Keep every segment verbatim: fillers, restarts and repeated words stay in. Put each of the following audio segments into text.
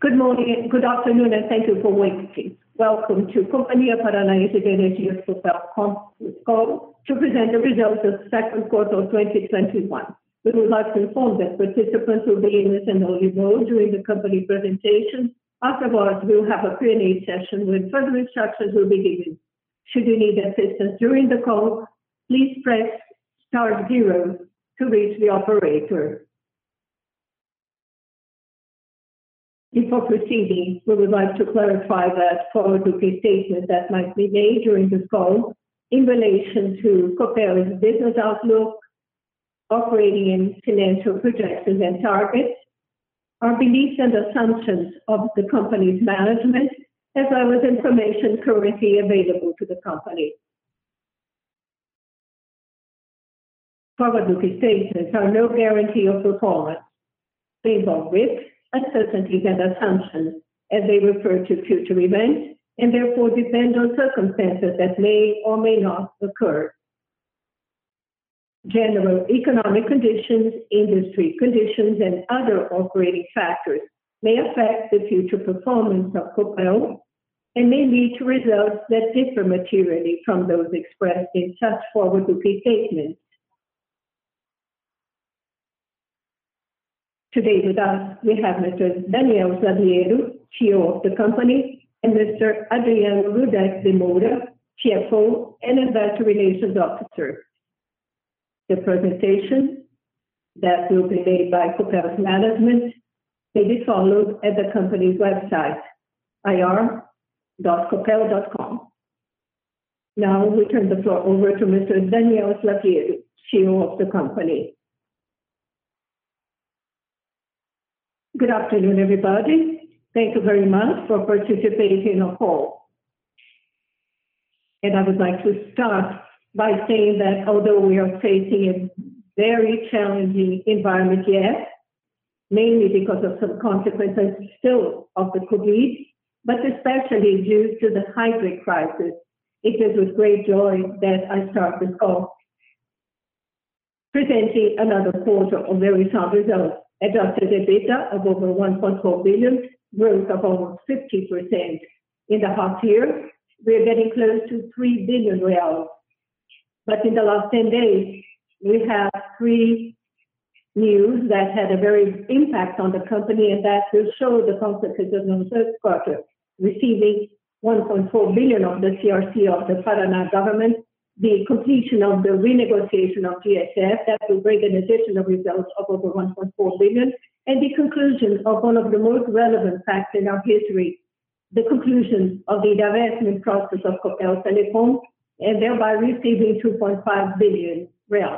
Good morning, good afternoon, and thank you for waiting. Welcome to Companhia Paranaense de Energia Copel conference call to present the results of the second quarter of twenty twenty-one. We would like to inform that participants will be in listen-only mode during the company presentation. Afterwards, we will have a Q and A session when further instructions will be given. Should you need assistance during the call, please press star zero to reach the operator. Before proceeding, we would like to clarify that forward-looking statements that might be made during this call in relation to Copel's business outlook, operating and financial projections and targets, are beliefs and assumptions of the company's management, as well as information currently available to the company. Forward-looking statements are no guarantee of performance. They involve risks, uncertainties, and assumptions as they refer to future events and therefore depend on circumstances that may or may not occur. General economic conditions, industry conditions, and other operating factors may affect the future performance of Copel and may lead to results that differ materially from those expressed in such forward-looking statements. Today with us, we have Mister Daniel Slaviero, C E O of the company, and Mister Adriano Rudek de Moura, C F O and Investor Relations Officer. The presentation that will be made by Copel's management may be followed at the company's website, I R dot copel dot com. Now we turn the floor over to Mister Daniel Slaviero, C E O of the company. Good afternoon, everybody. Thank you very much for participating in the call. And I would like to start by saying that although we are facing a very challenging environment yet, mainly because of some consequences still of the COVID, but especially due to the hybrid crisis, it is with great joy that I start this call, presenting another quarter of very sound results. Adjusted EBITDA of over one point four billion, growth of almost fifty percent in the half year. We are getting close to three billion reais. But in the last ten days, we have three news that had a very impact on the company, and that will show the consequences of the third quarter, receiving one point four billion of the C R C of the Paraná government, the completion of the renegotiation of G S F that will bring an additional result of over one point four billion, and the conclusion of one of the most relevant facts in our history, the conclusion of the divestment process of Copel Telecom, and thereby receiving two point five billion reais.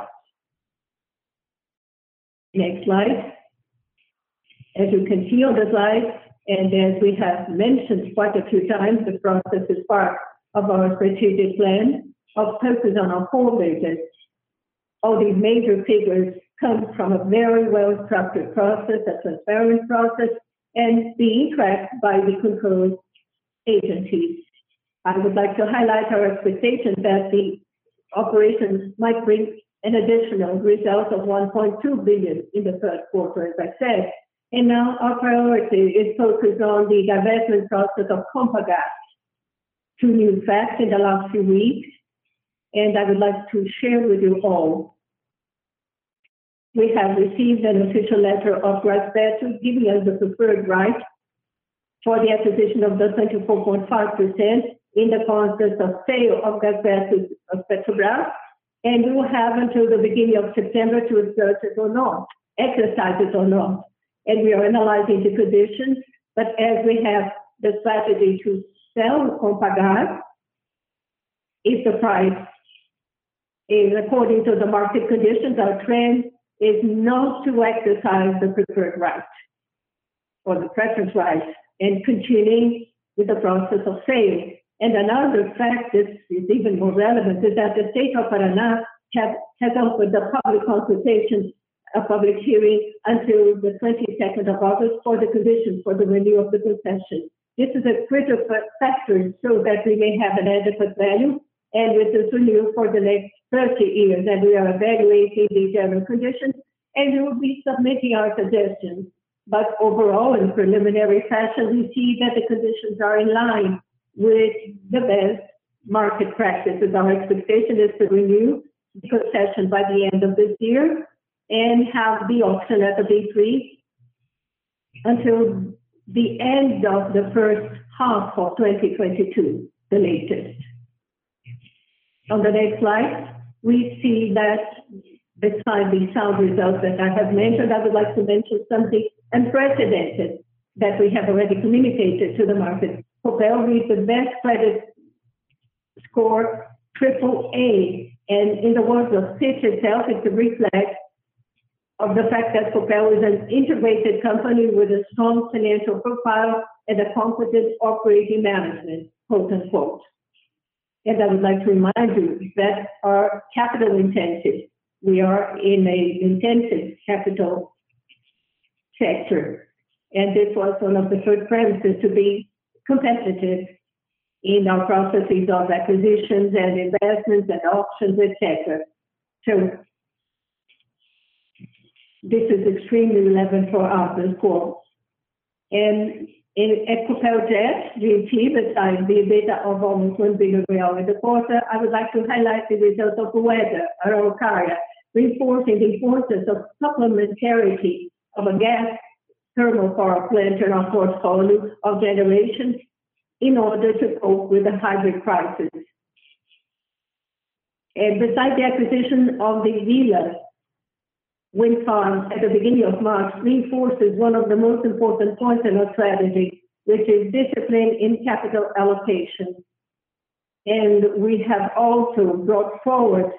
Next slide. As you can see on the slide, and as we have mentioned quite a few times, the process is part of our strategic plan of focus on our core business. All these major figures come from a very well-structured process, a transparent process, and being tracked by the control agencies. I would like to highlight our expectation that the operations might bring an additional result of one point two billion in the third quarter, as I said. And now our priority is focused on the divestment process of Compagas. Two new facts in the last few weeks, and I would like to share with you all. We have received an official letter of Gasbeto giving us the preferred right for the acquisition of the twenty-four point five percent in the context of sale of Gasbeto of Petrobras, and we will have until the beginning of September to exert it or not, exercise it or not. And we are analyzing the conditions, but as we have the strategy to sell Compagas, if the price is according to the market conditions, our trend is not to exercise the preferred right or the preference right and continuing with the process of sale. And another fact that is even more relevant is that the state of Paraná has, has offered the public consultation, a public hearing until the twenty-second of August for the conditions for the renewal of the concession. This is a critical factor so that we may have an adequate value and with this renewal for the next thirty years, and we are evaluating the general conditions, and we will be submitting our suggestions but overall, in preliminary fashion, we see that the conditions are in line with the best market practices. Our expectation is to renew the concession by the end of this year and have the auction at the B three until the end of the first half of twenty twenty-two, the latest. On the next slide, we see that beside the sound results that I have mentioned, I would like to mention something unprecedented that we have already communicated to the market. Copel reached the best credit score, triple A, and in the words of Fitch itself, it's a reflex of the fact that Copel is an integrated company with a strong financial profile and a competent operating management, quote unquote. And I would like to remind you that our capital intensive, we are in an intensive capital sector. And this was one of the first premises to be competitive in our processes of acquisitions and investments and auctions, et cetera. So this is extremely relevant for us, of course. And in, at Copel Jet, G T, besides the EBITDA of almost one billion real in the quarter, I would like to highlight the results of weather, Araucaria, reinforcing the importance of supplementarity of a gas thermal power plant in our portfolio of generation in order to cope with the hybrid crisis. And besides the acquisition of the Villa wind farm at the beginning of March, reinforces one of the most important points in our strategy, which is discipline in capital allocation. And we have also brought forward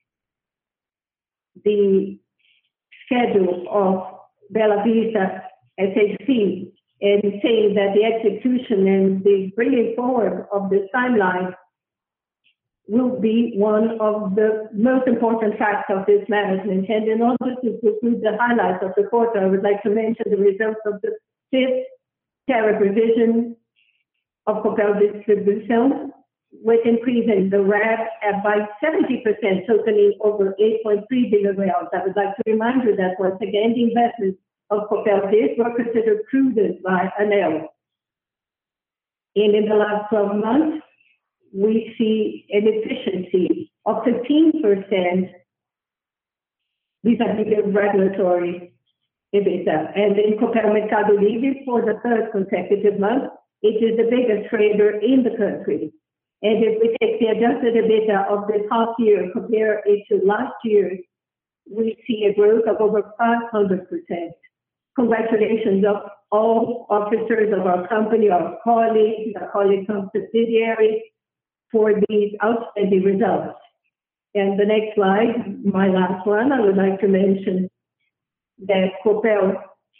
the schedule of Bela Vista S H C, and saying that the execution and the bringing forward of this timeline will be one of the most important facts of this management. And in order to conclude the highlights of the quarter, I would like to mention the results of the fifth tariff revision of Copel Distribution, with increasing the R A B by seventy percent, totaling over eight point three billion reals. I would like to remind you that once again, the investments of Copel Dis were considered prudent by ANEEL. And in the last twelve months, we see an efficiency of fifteen percent vis-a-vis the regulatory EBITDA. And in Copel Mercado Livre, for the third consecutive month, it is the biggest trader in the country. And if we take the adjusted EBITDA of this half year, compare it to last year, we see a growth of over five hundred percent. Congratulations of all officers of our company, our colleagues, our colleagues from subsidiaries, for these outstanding results. And the next slide, my last one, I would like to mention that Copel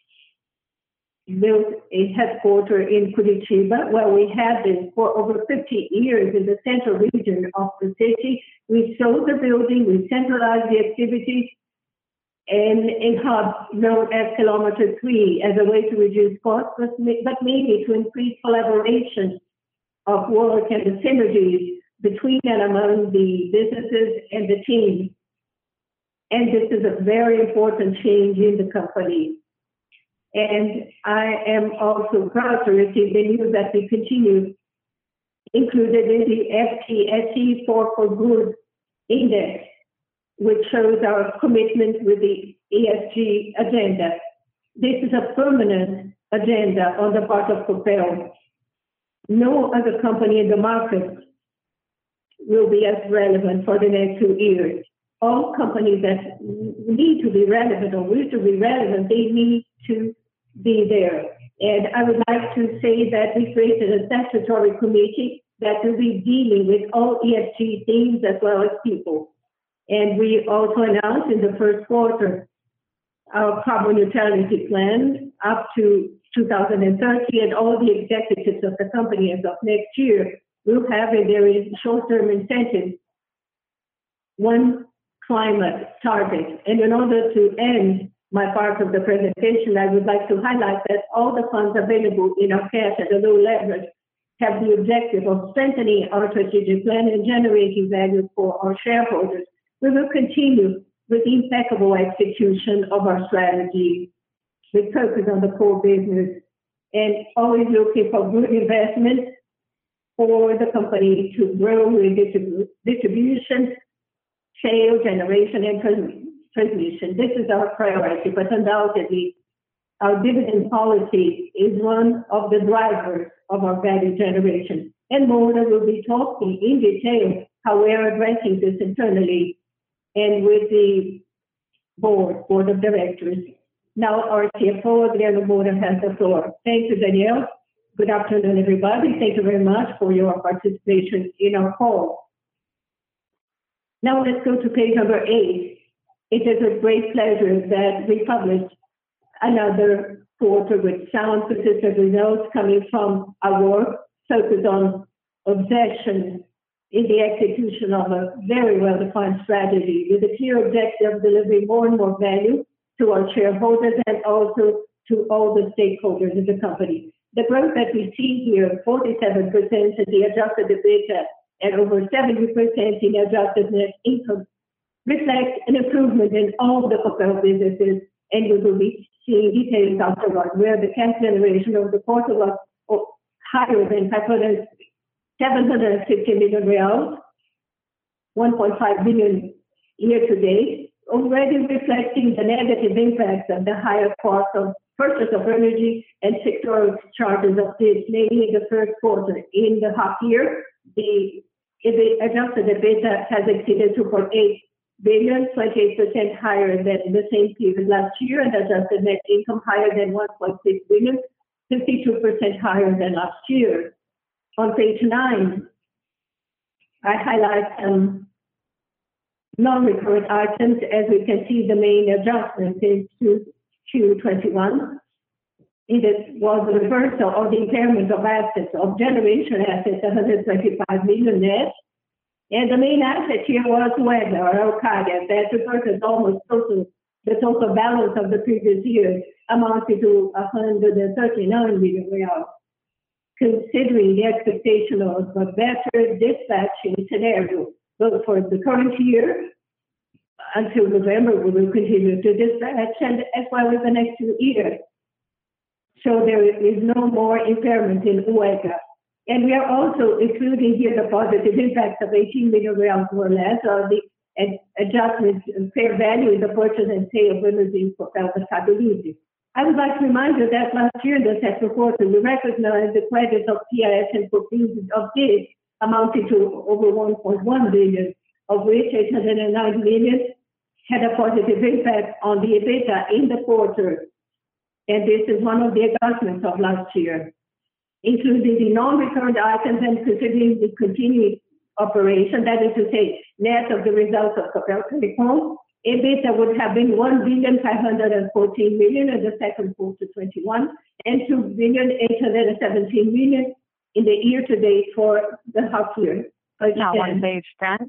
built a headquarters in Curitiba, where we had this for over fifty years in the central region of the city. We sold the building, we centralized the activities, and a hub known as Kilometer three as a way to reduce costs, but mainly to increase collaboration of work and the synergies between and among the businesses and the team. And this is a very important change in the company. And I am also proud to receive the news that we continue included in the F T S E four for Good Index, which shows our commitment with the E S G agenda. This is a permanent agenda on the part of Copel. No other company in the market will be as relevant for the next two years. All companies that need to be relevant or wish to be relevant, they need to be there. And I would like to say that we created a statutory committee that will be dealing with all E S G themes as well as people. And we also announced in the first quarter our carbon neutrality plan up to two thousand thirty, and all the executives of the company as of next year will have a very short-term incentive, one climate target. And in order to end my part of the presentation, I would like to highlight that all the funds available in our cash at a low leverage have the objective of strengthening our strategic plan and generating value for our shareholders. We will continue with the impeccable execution of our strategy with focus on the core business and always looking for good investments for the company to grow with distribu- distribution, sales, generation, and trans- transmission. This is our priority, but undoubtedly, our dividend policy is one of the drivers of our value generation. And Moura will be talking in detail how we are addressing this internally and with the board, board of directors. Now our C F O, Adriano Moura, has the floor. Thank you, Daniel. Good afternoon, everybody. Thank you very much for your participation in our call. Now let's go to page number eight. It is a great pleasure that we published another quarter with sound, consistent results coming from our work focused on obsession in the execution of a very well-defined strategy with a clear objective of delivering more and more value to our shareholders and also to all the stakeholders of the company. The growth that we see here, forty-seven percent in the adjusted EBITDA and over seventy percent in adjusted net income, reflects an improvement in all the Copel businesses, and we will be seeing details afterward, where the cash generation of the quarter was higher than seven hundred fifty million reais, one point five billion year to date, already reflecting the negative impacts of the higher cost of purchase of energy and sectoral charges of this, mainly in the first quarter. In the half year, the, the adjusted EBITDA has exceeded two point eight billion, twenty-eight percent higher than the same period last year, and adjusted net income higher than one point six billion, fifty-two percent higher than last year. On page nine, I highlight some non-recurrent items. As we can see, the main adjustment is to Q twenty-one. It was a reversal of the impairment of assets, of generation assets, one hundred twenty-five million net. And the main asset here was weather, or Araucaria, that reverted almost total, the total balance of the previous year, amounted to one hundred thirty-nine million reais. Considering the expectation of a better dispatching scenario, both for the current year, until November, we will continue to dispatch, and as well as the next two years. So there is no more impairment in UEGA. And we are also including here the positive impact of eighteen million reais more or less, or the adjustment in fair value in the purchase and sale of energy for Mercado Livre. I would like to remind you that last year in the second quarter, we recognized the credits of P I S and COFINS of this amounted to over one point one billion, of which eight hundred nine million had a positive impact on the EBITDA in the quarter. And this is one of the adjustments of last year, including the non-recurrent items and considering the continuing operation, that is to say, net of the results of Copel Telecom, EBITDA would have been one billion five hundred fourteen million in the second quarter twenty-one and two billion eight hundred seventeen million in the year to date for the half year. Now on page ten,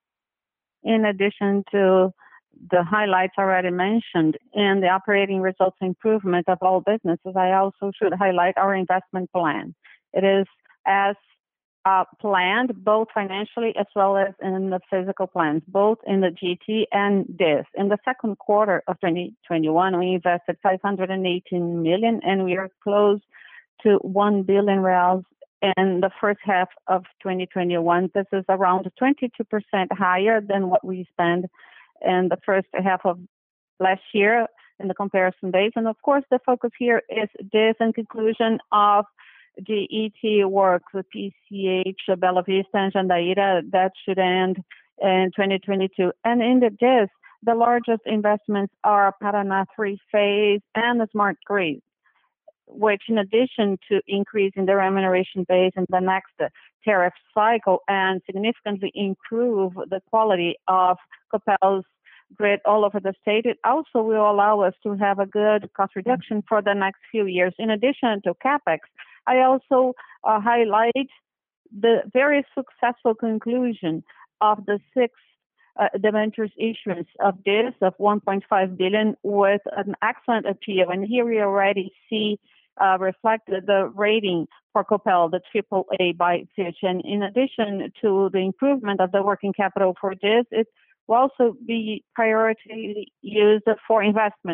in addition to the highlights already mentioned in the operating results improvement of all businesses, I also should highlight our investment plan. It is as uh, planned, both financially as well as in the physical plans, both in the G T and D I S. In the second quarter of twenty twenty-one, we invested five hundred eighteen million, and we are close to one billion reals in the first half of twenty twenty-one. This is around twenty-two percent higher than what we spent in the first half of last year in the comparison base. And of course, the focus here is this and conclusion of the E T work, the P C H, Bela Vista, and Jandaíra, that should end in twenty twenty-two. And in the D I S, the largest investments are Paraná three phase and the smart grid, which in addition to increasing the remuneration base in the next tariff cycle and significantly improve the quality of Copel's grid all over the state, it also will allow us to have a good cost reduction for the next few years. In addition to CapEx, I also uh, highlight the very successful conclusion of the six uh, debentures issuance of this of one point five billion with an excellent appeal. And here we already see Uh, reflected the rating for Copel, the triple A by Fitch. And in addition to the improvement of the working capital for this, it will also be priority used for investments,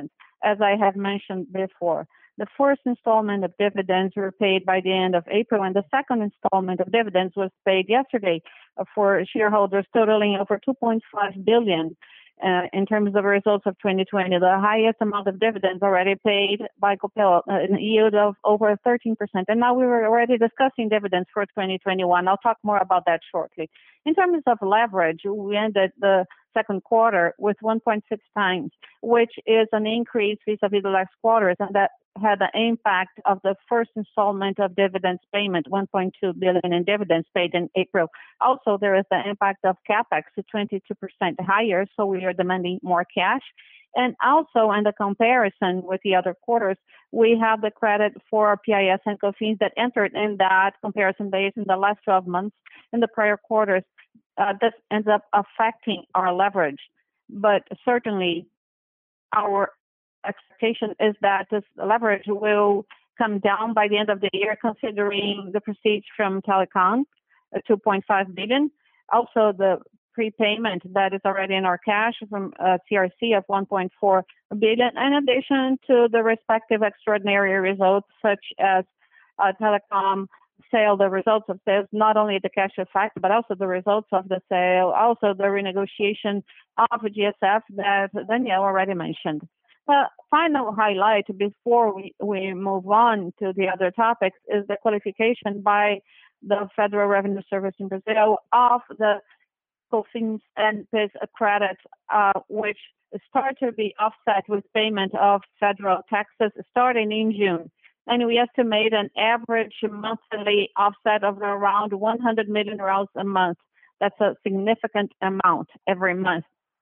as I have mentioned before. The first installment of dividends were paid by the end of April, and the second installment of dividends was paid yesterday for shareholders, totaling over two point five billion dollars. Uh, in terms of results of twenty twenty, the highest amount of dividends already paid by Copel, uh, a yield of over thirteen percent. And now we were already discussing dividends for twenty twenty-one. I'll talk more about that shortly. In terms of leverage, we ended the second quarter with one point six times, which is an increase vis-a-vis the last quarters, and that had the impact of the first installment of dividends payment, one point two billion dollars in dividends paid in April. Also, there is the impact of capex to twenty-two percent higher, so we are demanding more cash. And also, in the comparison with the other quarters, we have the credit for P I S and COFINS that entered in that comparison base in the last twelve months. In the prior quarters, uh, this ends up affecting our leverage. But certainly, our expectation is that this leverage will come down by the end of the year, considering the proceeds from Telecom, uh, two point five billion dollars. Also, the prepayment that is already in our cash from uh, C R C of one point four billion dollars, in addition to the respective extraordinary results, such as uh, Telecom sale, the results of sales, not only the cash effect, but also the results of the sale, also the renegotiation of G S F that Daniel already mentioned. The final highlight before we, we move on to the other topics is the qualification by the Federal Revenue Service in Brazil of the COFINS and P I S credit, uh, which start to be offset with payment of federal taxes starting in June. And we estimate an average monthly offset of around one hundred million reais a month. That's a significant amount every month.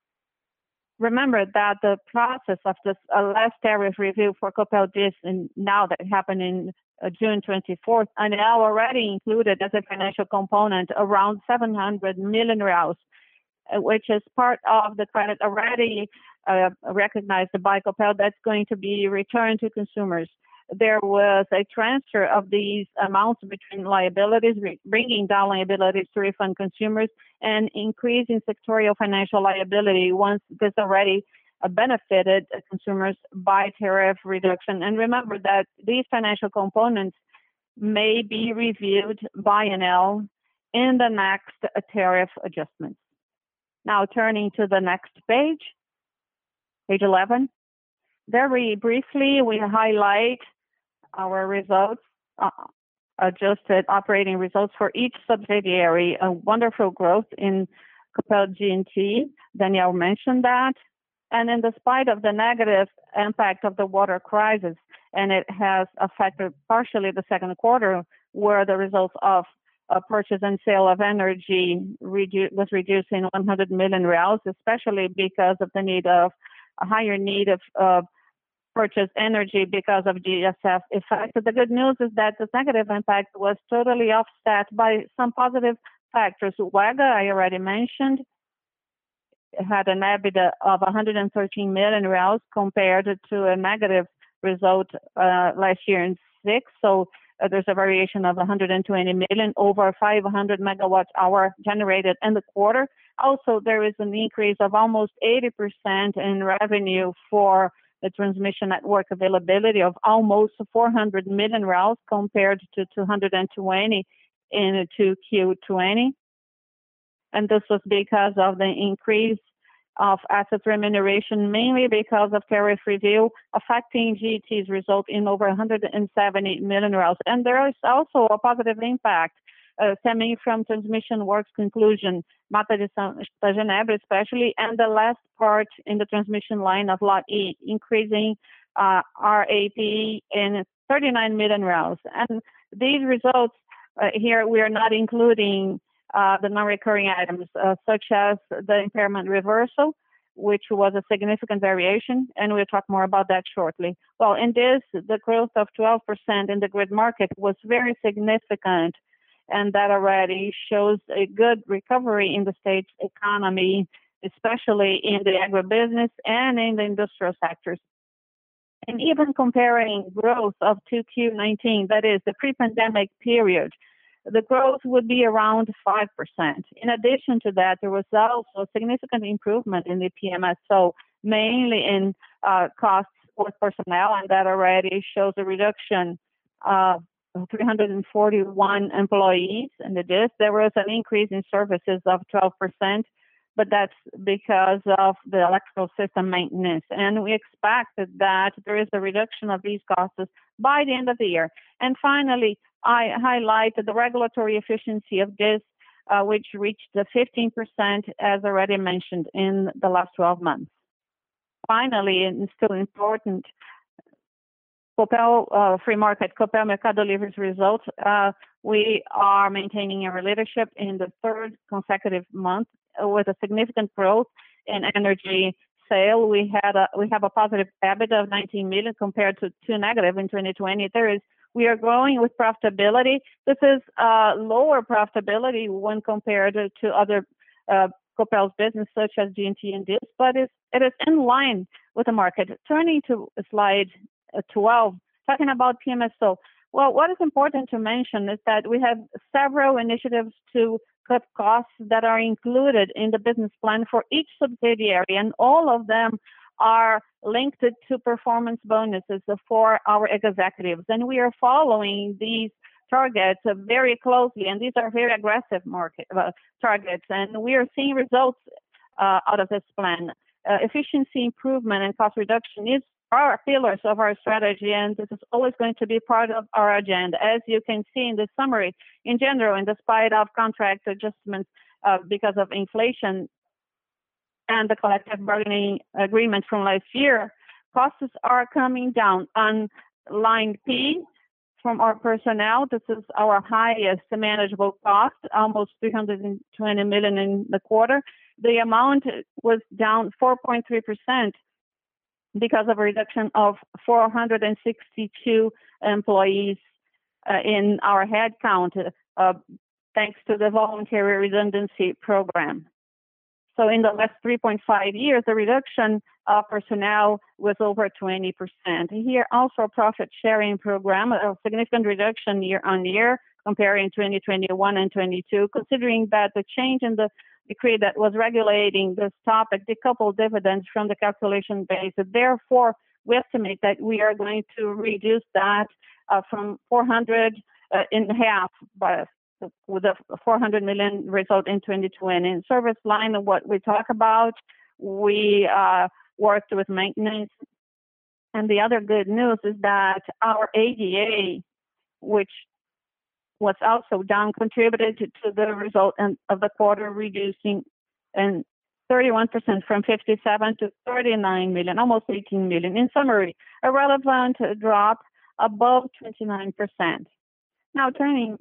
Remember that the process of this uh, last tariff review for Copel Dis, and now that happened in uh, June twenty-fourth, and now already included as a financial component around seven hundred million reais, uh, which is part of the credit already uh, recognized by Copel that's going to be returned to consumers. There was a transfer of these amounts between liabilities, bringing down liabilities to refund consumers and increasing sectorial financial liability once this already uh, benefited consumers by tariff reduction. And remember that these financial components may be reviewed biennial in the next uh, tariff adjustments. Now turning to the next page, page eleven. Very briefly, we highlight our results, uh, adjusted operating results for each subsidiary, a wonderful growth in Copel G and T. Daniel mentioned that. And in despite of the negative impact of the water crisis, and it has affected partially the second quarter, where the results of uh, purchase and sale of energy redu- was reduced in one hundred million reals, especially because of the need of a higher need of uh, purchase energy because of G S F effect. The good news is that this negative impact was totally offset by some positive factors. WEG, I already mentioned, had an EBITDA of one hundred thirteen million reals compared to a negative result uh, last year in six. So uh, there's a variation of one hundred twenty million, over five hundred megawatt hour generated in the quarter. Also, there is an increase of almost eighty percent in revenue for the transmission network availability of almost four hundred million reals compared to two hundred twenty in two Q twenty. And this was because of the increase of asset remuneration, mainly because of tariff review, affecting G T's result in over one hundred seventy million reals. And there is also a positive impact uh, stemming from transmission works conclusion, Mata de Santa Genebra especially, and the last part in the transmission line of Lot E, increasing uh, R A P in thirty-nine million reals. And these results uh, here, we are not including uh, the non-recurring items, uh, such as the impairment reversal, which was a significant variation, and we'll talk more about that shortly. Well, in this, the growth of twelve percent in the grid market was very significant, and that already shows a good recovery in the state's economy, especially in the agribusiness and in the industrial sectors. And even comparing growth of two Q nineteen, that is the pre-pandemic period, the growth would be around five percent. In addition to that, there was also a significant improvement in the P M S O, mainly in uh, costs support personnel, and that already shows a reduction of three hundred forty-one employees. And this, there was an increase in services of twelve percent, but that's because of the electrical system maintenance. And we expect that there is a reduction of these costs by the end of the year. And finally, I highlight the regulatory efficiency of this, uh, which reached the fifteen percent, as already mentioned, in the last twelve months. Finally, and still important, Copel uh, Free Market, Copel Mercado Livre's results. Uh, we are maintaining our leadership in the third consecutive month with a significant growth in energy sale. We had a, we have a positive EBITDA of nineteen million compared to two negative in twenty twenty. There is we are growing with profitability. This is uh, lower profitability when compared to other uh, Copel's business, such as G N T and this, but it's, it is in line with the market. Turning to slide twelve, talking about P M S O. Well, what is important to mention is that we have several initiatives to cut costs that are included in the business plan for each subsidiary, and all of them are linked to performance bonuses for our executives. And we are following these targets very closely, and these are very aggressive market uh, targets, and we are seeing results uh, out of this plan. Uh, efficiency improvement and cost reduction is our pillars of our strategy, and this is always going to be part of our agenda. As you can see in the summary, in general, and despite of contract adjustments uh, because of inflation and the collective bargaining agreement from last year, costs are coming down. On line P, from our personnel, this is our highest manageable cost, almost three hundred twenty million in the quarter. The amount was down four point three percent because of a reduction of four hundred sixty-two employees uh, in our headcount, uh, thanks to the voluntary redundancy program. So in the last three point five years, the reduction of personnel was over twenty percent. Here also a profit sharing program, a significant reduction year on year, comparing twenty twenty-one and twenty-two, considering that the change in the decree that was regulating this topic decoupled dividends from the calculation base. Therefore, we estimate that we are going to reduce that uh, from four hundred uh, in half by with a four hundred million result in twenty twenty. In service line, what we talk about, we uh, worked with maintenance. And the other good news is that our A D A, which was also down, contributed to, to the result in, of the quarter, reducing and thirty-one percent from fifty-seven to thirty-nine million, almost eighteen million. In summary, a relevant drop above twenty-nine percent. Now turning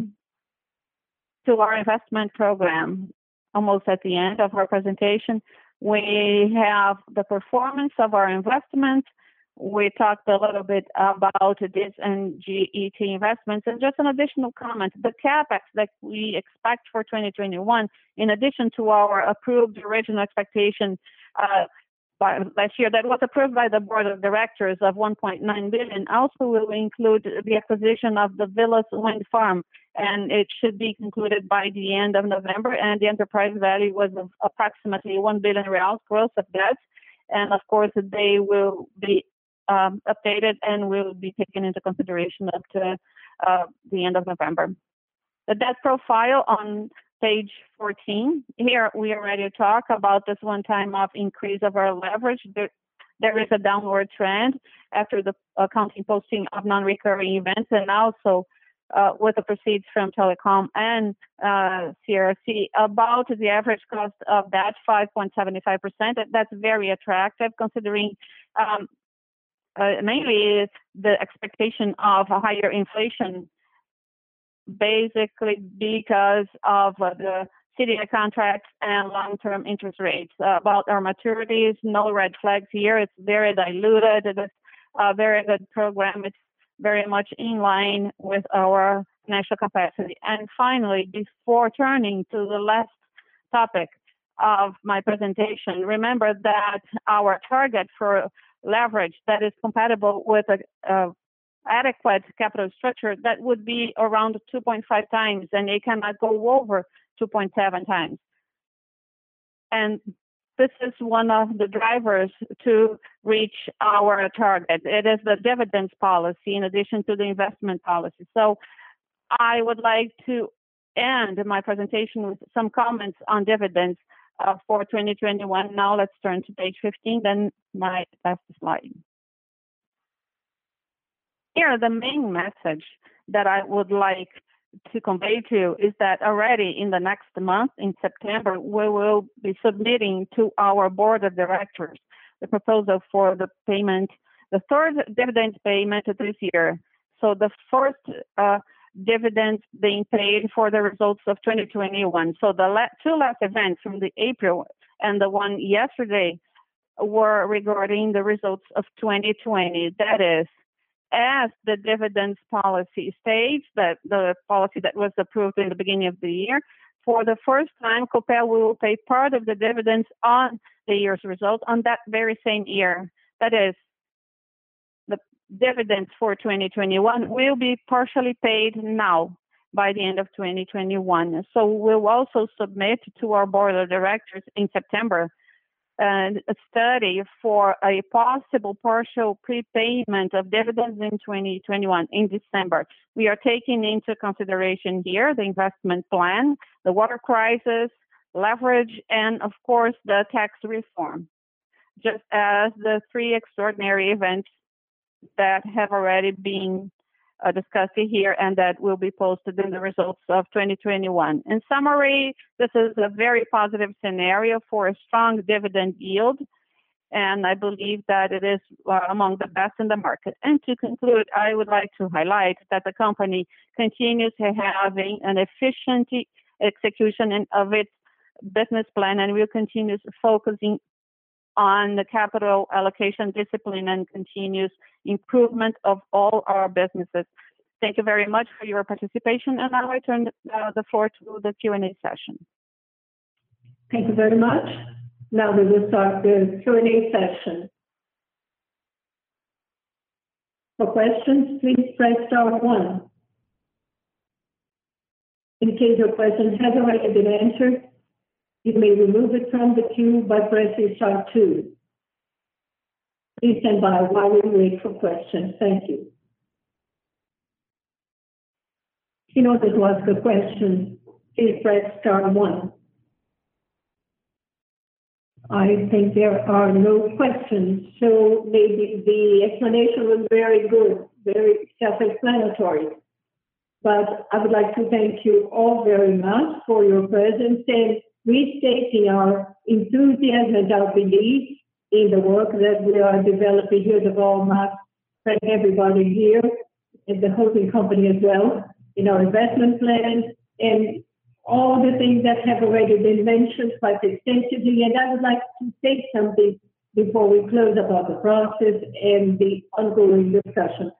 to our investment program, almost at the end of our presentation, we have the performance of our investments. We talked a little bit about this and G E T investments, and just an additional comment, the CapEx that we expect for twenty twenty-one, in addition to our approved original expectation uh, by last year that was approved by the board of directors of one point nine billion, also will include the acquisition of the Villas Wind Farm, and it should be concluded by the end of November, and the enterprise value was of approximately one billion reals gross of debt, and of course they will be um, updated and will be taken into consideration up to uh, the end of November. The debt profile on page fourteen, here we already talk about this one time of increase of our leverage. There, there is a downward trend after the accounting posting of non-recurring events, and also Uh, with the proceeds from telecom and uh, C R C, about the average cost of that five point seven five percent. That's very attractive, considering um, uh, mainly the expectation of a higher inflation, basically because of uh, the C D I contracts and long-term interest rates. Uh, about our maturities, no red flags here. It's very diluted. It's a very good program. It's very much in line with our financial capacity. And finally, before turning to the last topic of my presentation, remember that our target for leverage that is compatible with a, a adequate capital structure, that would be around two point five times, and it cannot go over two point seven times. And this is one of the drivers to reach our target. It is the dividends policy in addition to the investment policy. So I would like to end my presentation with some comments on dividends uh, for twenty twenty-one. Now let's turn to page fifteen, then my last slide. Here, the main message that I would like to convey to you is that already in the next month, in September, we will be submitting to our board of directors the proposal for the payment, the third dividend payment this year. So the first uh, dividends being paid for the results of twenty twenty-one. So the la two last events from the April and the one yesterday were regarding the results of twenty twenty. That is, as the dividends policy states, that the policy that was approved in the beginning of the year, for the first time, Copel will pay part of the dividends on the year's result on that very same year. That is, the dividends for twenty twenty-one will be partially paid now by the end of twenty twenty-one. So we'll also submit to our board of directors in September and a study for a possible partial prepayment of dividends in twenty twenty-one in December. We are taking into consideration here the investment plan, the water crisis, leverage, and of course the tax reform, just as the three extraordinary events that have already been Uh, discussed here and that will be posted in the results of twenty twenty-one. In summary, this is a very positive scenario for a strong dividend yield, and I believe that it is uh, among the best in the market. And to conclude, I would like to highlight that the company continues having an efficient execution of its business plan, and will continue focusing on the capital allocation discipline and continuous improvement of all our businesses. Thank you very much for your participation, and now I turn uh, the floor to the Q and A session. Thank you very much. Now we will start the Q and A session. For questions, please press star one. In case your question has already been answered, you may remove it from the queue by pressing star two. Please stand by while we wait for questions. Thank you. In order to ask a question, please press star one. I think there are no questions, so maybe the explanation was very good, very self-explanatory. But I would like to thank you all very much for your presence and restating our enthusiasm and our belief in the work that we are developing here at Walmart, and everybody here at the holding company as well, in our investment plans, and all the things that have already been mentioned quite extensively. And I would like to say something before we close about the process and the ongoing discussion.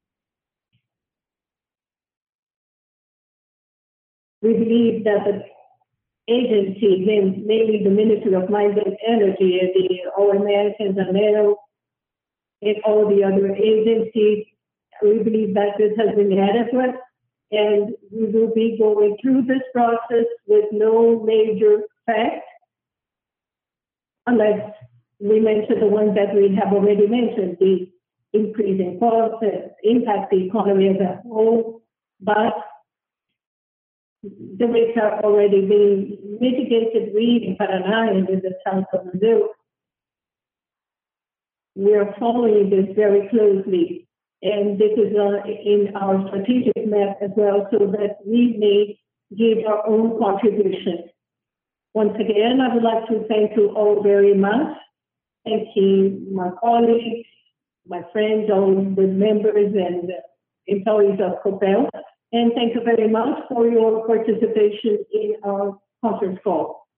We believe that the agencies, and mainly the Ministry of Mines and Energy and the O M S and the N E L and all the other agencies, we believe that this has been adequate, and we will be going through this process with no major fact, unless we mention the ones that we have already mentioned, the increase in costs, impact the economy as a whole, but the risks are already being mitigated. We in Paraná and in the south of Brazil, we are following this very closely, and this is uh, in our strategic map as well, so that we may give our own contribution. Once again, I would like to thank you all very much. Thank you, my colleagues, my friends, all the members and employees of Copel. And thank you very much for your participation in our conference call.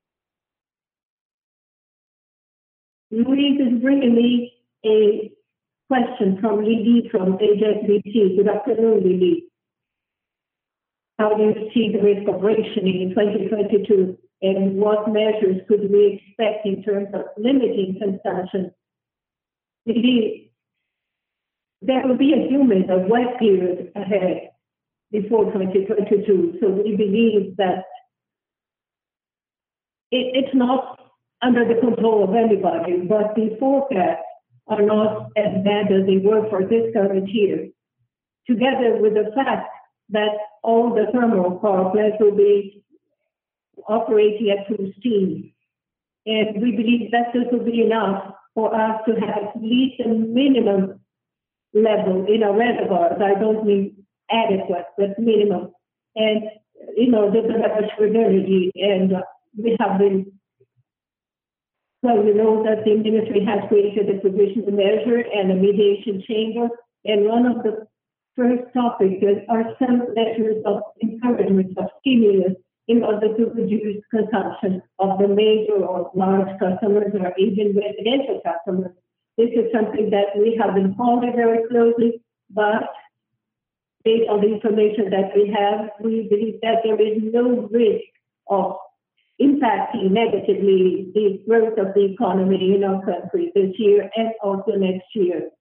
Louise is bringing me a question from Lili from H S B C. Good afternoon, Lili. How do you see the risk of rationing in twenty twenty-two, and what measures could we expect in terms of limiting consumption? Lili, there will be a humid, a wet period ahead before twenty twenty-two. So we believe that it, it's not under the control of anybody, but the forecasts are not as bad as they were for this current year, together with the fact that all the thermal power plants will be operating at full steam. And we believe that this will be enough for us to have at least a minimum level in our reservoirs. I don't mean adequate, but minimum. And, you know, the leverage with energy. And uh, we have been, well, you know that the ministry has created a provisional measure and a mediation chamber. And one of the first topics are some measures of encouragement, of stimulus, in order to reduce consumption of the major or large customers or even residential customers. This is something that we have been following very closely, but based on the information that we have, we believe that there is no risk of impacting negatively the growth of the economy in our country this year and also next year.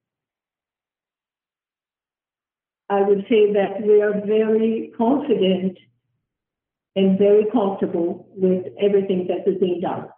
I would say that we are very confident and very comfortable with everything that is being done.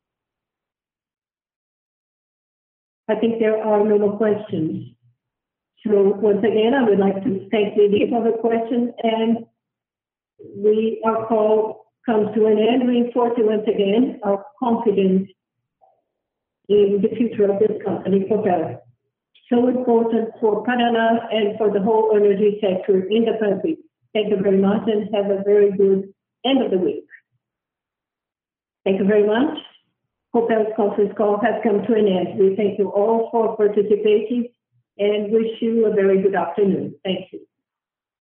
I think there are no more questions. So once again, I would like to thank Lily for the questions, and we, our call comes to an end, reinforcing once again our confidence in the future of this company, Copel. So important for Paraná and for the whole energy sector in the country. Thank you very much and have a very good end of the week. Thank you very much. Copel's conference call has come to an end. We thank you all for participating and wish you a very good afternoon. Thank you.